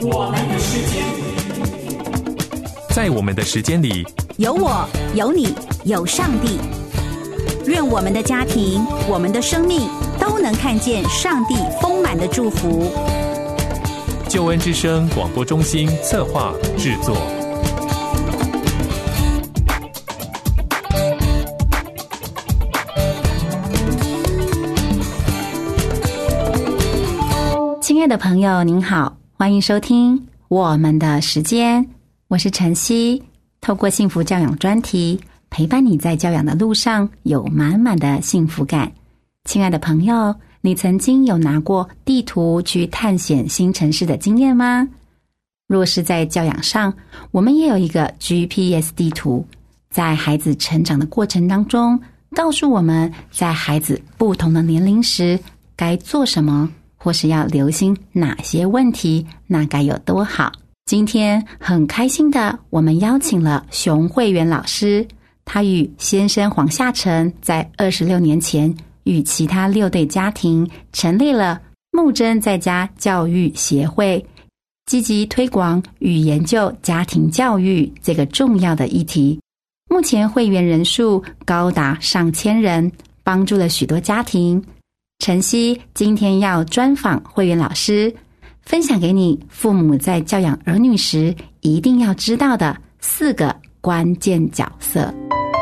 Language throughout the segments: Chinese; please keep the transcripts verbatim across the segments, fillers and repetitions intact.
我们的时间， 在我们的时间里， 有我，有你，有上帝。愿我们的家庭，我们的生命都能看见上帝丰满的祝福。 救恩之声广播中心策划制作。 亲爱的朋友您好，欢迎收听我们的时间，我是晨曦，透过幸福教养专题陪伴你在教养的路上有满满的幸福感。亲爱的朋友，你曾经有拿过地图去探险新城市的经验吗？若是在教养上，我们也有一个 G P S 地图，在孩子成长的过程当中，告诉我们在孩子不同的年龄时该做什么，或是要留心哪些问题，那该有多好。今天很开心的，我们邀请了熊慧媛老师，他与先生黄夏成在二十六年前与其他六对家庭成立了木真在家教育协会，积极推广与研究家庭教育这个重要的议题。目前会员人数高达上千人，帮助了许多家庭。晨曦今天要专访慧媛老师，分享给你父母在教养儿女时一定要知道的四个关键角色。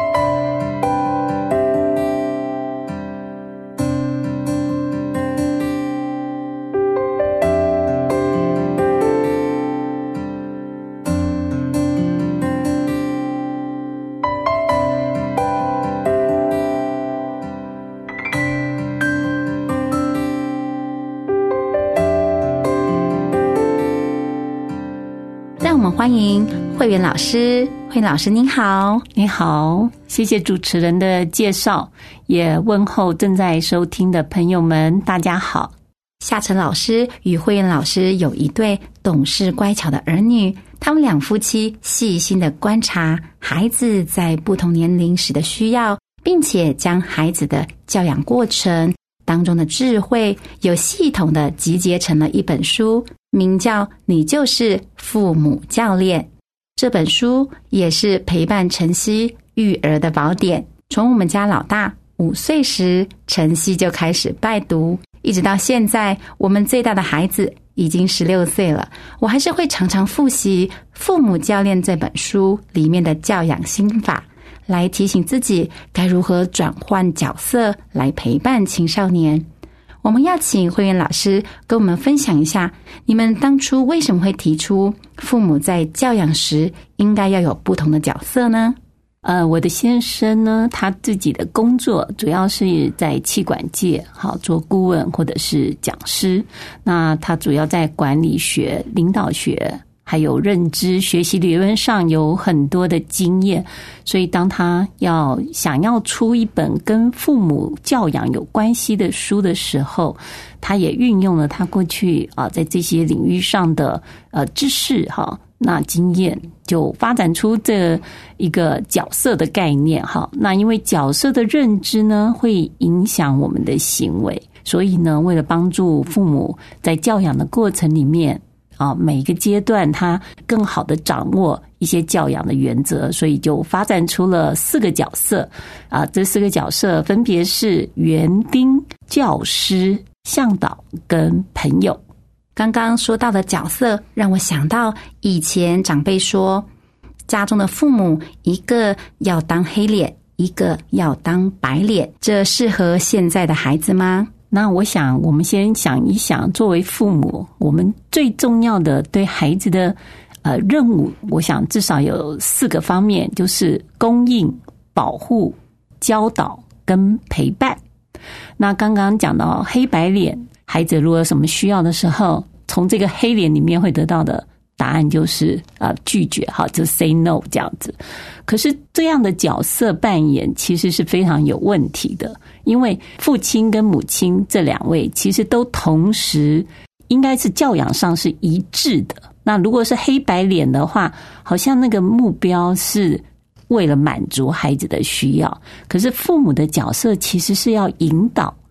欢迎慧媛老师，慧老师您好。 你好，谢谢主持人的介绍，也问候正在收听的朋友们，大家好。 夏成老师与慧媛老师有一对懂事乖巧的儿女，他们两夫妻细心的观察孩子在不同年龄时的需要，并且将孩子的教养过程当中的智慧有系统的集结成了一本书，名叫《你就是父母教练》。这本书也是陪伴晨曦育儿的宝典，从我们家老大五岁时，晨曦就开始拜读，一直到现在我们最大的孩子已经十六岁了，我还是会常常复习《父母教练》这本书里面的教养心法，来提醒自己该如何转换角色来陪伴青少年。我们要请慧媛老师跟我们分享一下，你们当初为什么会提出父母在教养时应该要有不同的角色呢？ 呃，我的先生呢，他自己的工作主要是在企管界，好做顾问或者是讲师。那他主要在管理学、领导学还有认知学习理论上有很多的经验，所以当他要想要出一本跟父母教养有关系的书的时候，他也运用了他过去啊在这些领域上的呃知识哈，那经验就发展出这一个角色的概念哈。那因为角色的认知呢，会影响我们的行为，所以呢，为了帮助父母在教养的过程里面啊，每一个阶段他更好的掌握一些教养的原则，所以就发展出了四个角色啊。这四个角色分别是园丁、教师、向导跟朋友。 刚刚说到的角色让我想到以前长辈说，家中的父母一个要当黑脸，一个要当白脸，这适合现在的孩子吗？ 那我想我们先想一想，作为父母，我们最重要的对孩子的呃任务，我想至少有四个方面，就是供应、保护、教导跟陪伴。那刚刚讲到黑白脸，孩子如果有什么需要的时候，从这个黑脸里面会得到的答案就是呃拒绝，好，就 say no 这样子。可是这样的角色扮演其实是非常有问题的，因为父亲跟母亲这两位其实都同时应该是教养上是一致的。那如果是黑白脸的话，好像那个目标是为了满足孩子的需要，可是父母的角色其实是要引导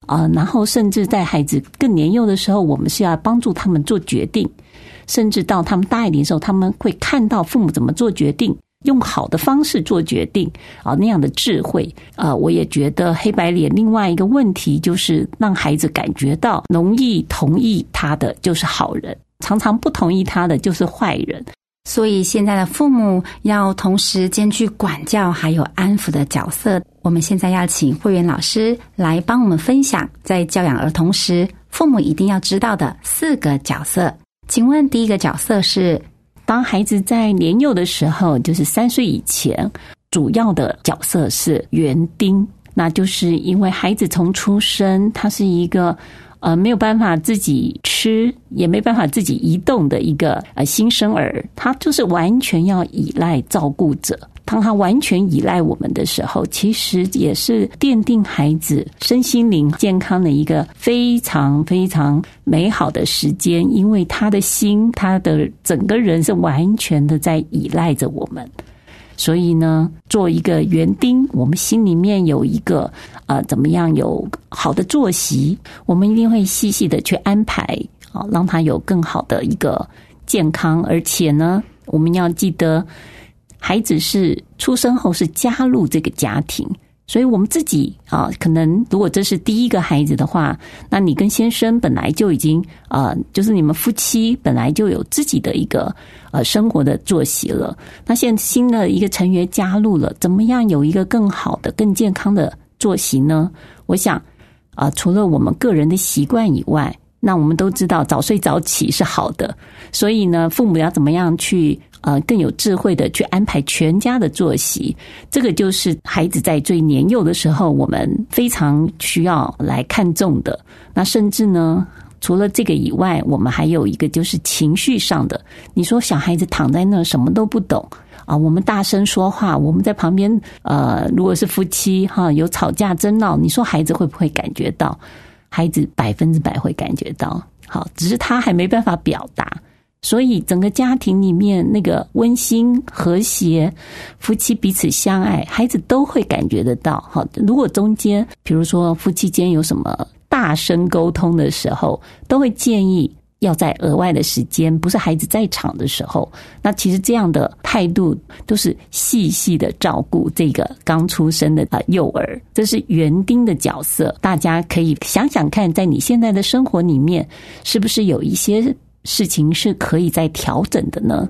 啊、呃，然后甚至在孩子更年幼的时候，我们是要帮助他们做决定，甚至到他们大一点的时候，他们会看到父母怎么做决定，用好的方式做决定啊，那样的智慧啊、呃，我也觉得黑白脸另外一个问题就是让孩子感觉到容易同意他的就是好人，常常不同意他的就是坏人。 所以现在的父母要同时兼具管教还有安抚的角色。我们现在要请慧媛老师来帮我们分享在教养儿童时父母一定要知道的四个角色。请问第一个角色是， 当孩子在年幼的时候，就是三岁以前，主要的角色是园丁。那就是因为孩子从出生，他是一个呃没有办法自己吃，也没办法自己移动的一个呃新生儿，他就是完全要依赖照顾者。当他完全依赖我们的时候，其实也是奠定孩子身心灵健康的一个非常非常美好的时间，因为他的心，他的整个人是完全的在依赖着我们。所以呢，做一个园丁，我们心里面有一个呃，怎么样有好的作息，我们一定会细细的去安排啊，让他有更好的一个健康。而且呢，我们要记得，孩子是出生后是加入这个家庭，所以我们自己啊，可能如果这是第一个孩子的话，那你跟先生本来就已经呃，就是你们夫妻本来就有自己的一个呃生活的作息了。那现在新的一个成员加入了，怎么样有一个更好的、更健康的作息呢？我想啊、呃，除了我们个人的习惯以外，那我们都知道早睡早起是好的，所以呢，父母要怎么样去呃更有智慧的去安排全家的作息，这个就是孩子在最年幼的时候我们非常需要来看重的。那甚至呢，除了这个以外，我们还有一个就是情绪上的。你说小孩子躺在那什么都不懂啊，我们大声说话，我们在旁边呃，如果是夫妻哈有吵架争闹，你说孩子会不会感觉到？孩子百分之百会感觉到，好，只是他还没办法表达。所以整个家庭里面那个温馨和谐，夫妻彼此相爱，孩子都会感觉得到。好，如果中间比如说夫妻间有什么大声沟通的时候，都会建议要在额外的时间，不是孩子在场的时候。那其实这样的态度都是细细的照顾这个刚出生的幼儿，这是园丁的角色。大家可以想想看，在你现在的生活里面，是不是有一些事情是可以再调整的呢？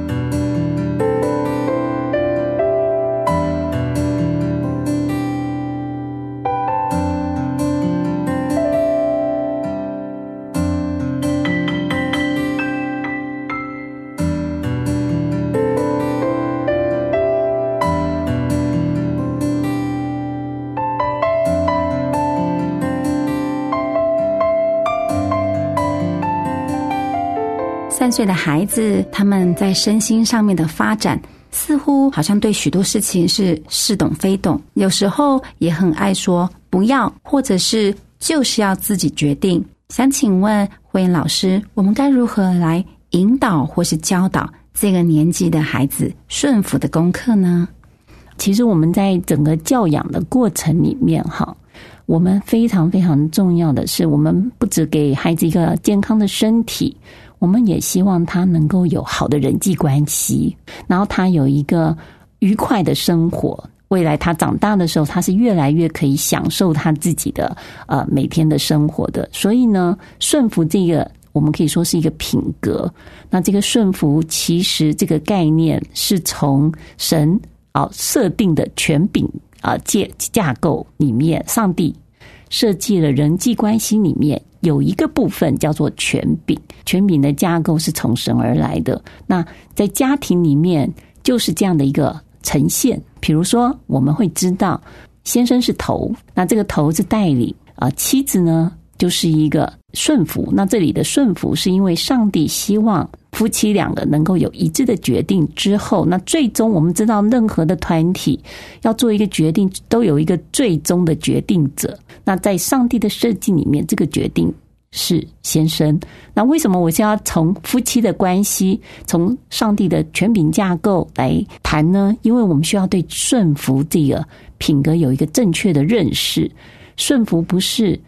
三岁的孩子，他们在身心上面的发展，似乎好像对许多事情是似懂非懂，有时候也很爱说不要，或者是就是要自己决定。想请问慧妍老师，我们该如何来引导或是教导这个年纪的孩子顺服的功课呢？ 其实我们在整个教养的过程里面哈，我们非常非常重要的是，我们不只给孩子一个健康的身体，我们也希望他能够有好的人际关系，然后他有一个愉快的生活。未来他长大的时候，他是越来越可以享受他自己的呃每天的生活的。所以呢，顺服这个我们可以说是一个品格。那这个顺服其实这个概念是从神啊设定的权柄啊架架构里面，上帝设计了人际关系里面有一个部分叫做权柄，权柄的架构是从神而来的。那在家庭里面就是这样的一个呈现。比如说我们会知道先生是头，那这个头是带领啊，妻子呢就是一个顺服。那这里的顺服是因为上帝希望夫妻两个能够有一致的决定之后，那最终我们知道任何的团体要做一个决定都有一个最终的决定者。那在上帝的设计里面，这个决定是先生。那为什么我是要从夫妻的关系，从上帝的权柄架构来谈呢？因为我们需要对顺服这个品格有一个正确的认识。顺服不是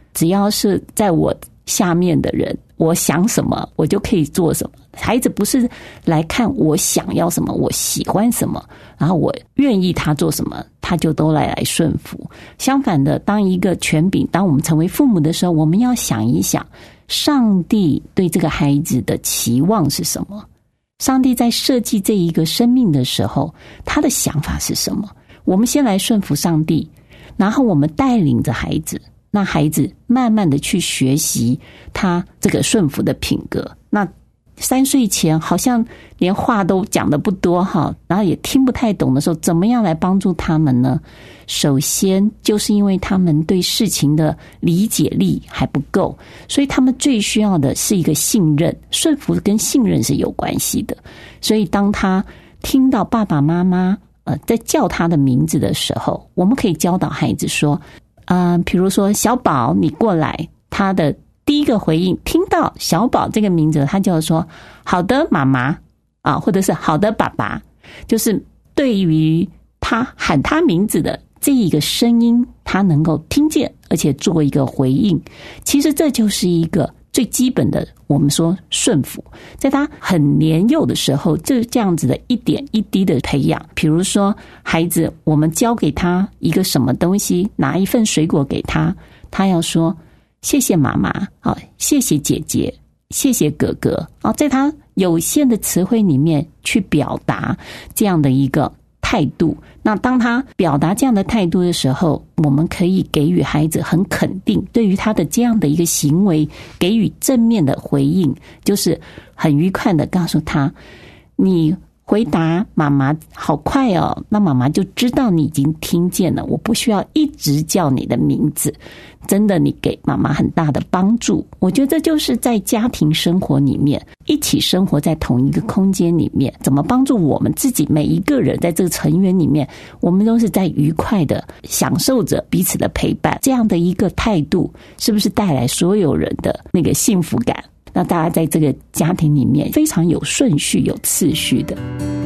只要是在我下面的人，我想什么我就可以做什么。孩子不是来看我想要什么，我喜欢什么，然后我愿意他做什么，他就都来来顺服。相反的，当一个权柄，当我们成为父母的时候，我们要想一想，上帝对这个孩子的期望是什么？上帝在设计这一个生命的时候，他的想法是什么？我们先来顺服上帝，然后我们带领着孩子，让孩子慢慢的去学习他这个顺服的品格。那三岁前好像连话都讲得不多哈，然后也听不太懂的时候，怎么样来帮助他们呢？首先就是因为他们对事情的理解力还不够，所以他们最需要的是一个信任。顺服跟信任是有关系的，所以当他听到爸爸妈妈呃在叫他的名字的时候，我们可以教导孩子说，嗯、呃，比如说小宝你过来，他的第一个回应，听到小宝这个名字，他就说好的妈妈啊，或者是好的爸爸，就是对于他喊他名字的这一个声音，他能够听见，而且做一个回应。其实这就是一个最基本的，我们说顺服，在他很年幼的时候，就这样子的一点一滴的培养。比如说孩子，我们教给他一个什么东西，拿一份水果给他，他要说谢谢妈妈，谢谢姐姐，谢谢哥哥，在他有限的词汇里面去表达这样的一个态度。那当他表达这样的态度的时候，我们可以给予孩子很肯定，对于他的这样的一个行为给予正面的回应，就是很愉快的告诉他，你回答妈妈好快哦，那妈妈就知道你已经听见了，我不需要一直叫你的名字，真的你给妈妈很大的帮助。我觉得这就是在家庭生活里面，一起生活在同一个空间里面，怎么帮助我们自己每一个人在这个成员里面，我们都是在愉快的享受着彼此的陪伴，这样的一个态度是不是带来所有人的那个幸福感？那大家在这个家庭里面非常有顺序有次序的。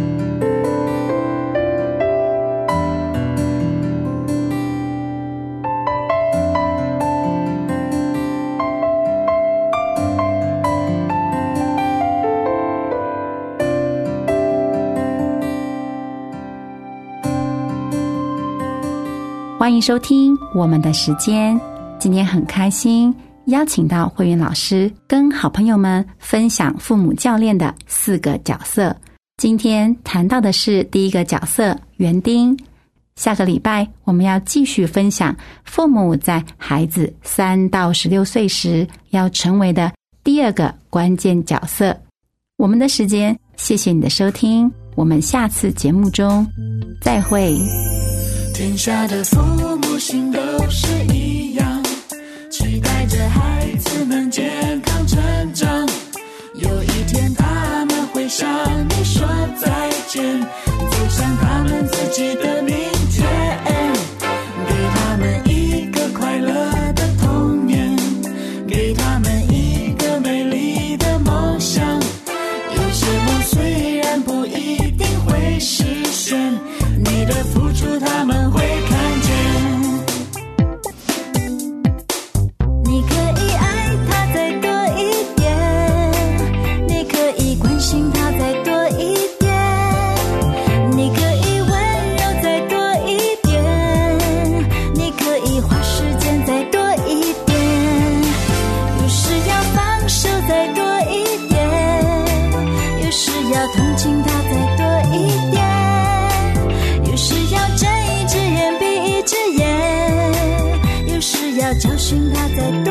欢迎收听我们的时间，今天很开心邀请到慧云老师跟好朋友们分享父母教练的四个角色。今天谈到的是第一个角色园丁，下个礼拜我们要继续分享父母在孩子三到十六岁时要成为的第二个关键角色。我们的时间，谢谢你的收听，我们下次节目中再会。 天下的父母心都是一样，期待着孩子们健康成长，有一天他们会向你说再见，走向他们自己的明天，给他们一个快乐的童年，给他们一个美丽的梦想。有些梦虽然不一定会实现，你的付出他们会看见。你可以爱他再多一点，你可以关心他再多一点，你可以温柔再多一点，你可以花时间再多一点，有时要放手再多一点，有时要同情他再多一点，有时要睁一只眼闭一只眼，有时要教训他再多